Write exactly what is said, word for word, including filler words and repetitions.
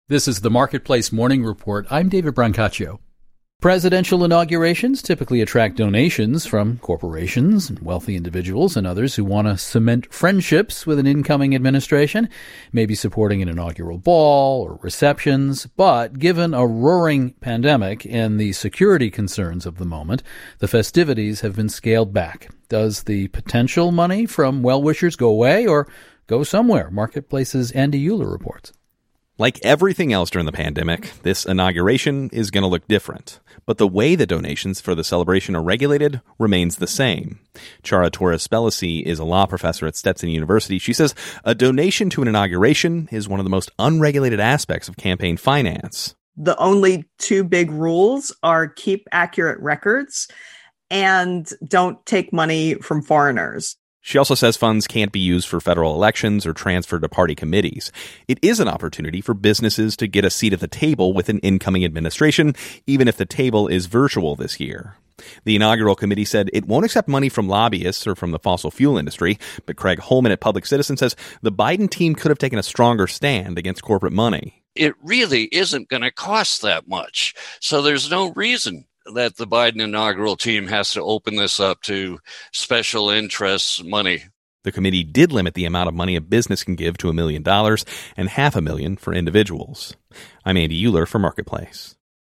This is the Marketplace Morning Report. I'm David Brancaccio. Presidential inaugurations typically attract donations from corporations and wealthy individuals and others who want to cement friendships with an incoming administration, maybe supporting an inaugural ball or receptions. But given a roaring pandemic and the security concerns of the moment, the festivities have been scaled back. Does the potential money from well-wishers go away or go somewhere? Marketplace's Andy Euler reports. Like everything else during the pandemic, this inauguration is going to look different. But the way the donations for the celebration are regulated remains the same. Chara Torres-Spelliscy is a law professor at Stetson University. She says a donation to an inauguration is one of the most unregulated aspects of campaign finance. The only two big rules are keep accurate records and don't take money from foreigners. She also says funds can't be used for federal elections or transferred to party committees. It is an opportunity for businesses to get a seat at the table with an incoming administration, even if the table is virtual this year. The inaugural committee said it won't accept money from lobbyists or from the fossil fuel industry, but Craig Holman at Public Citizen says the Biden team could have taken a stronger stand against corporate money. It really isn't going to cost that much, so there's no reason that the Biden inaugural team has to open this up to special interests money. The committee did limit the amount of money a business can give to a million dollars and half a million for individuals. I'm Andy Euler for Marketplace.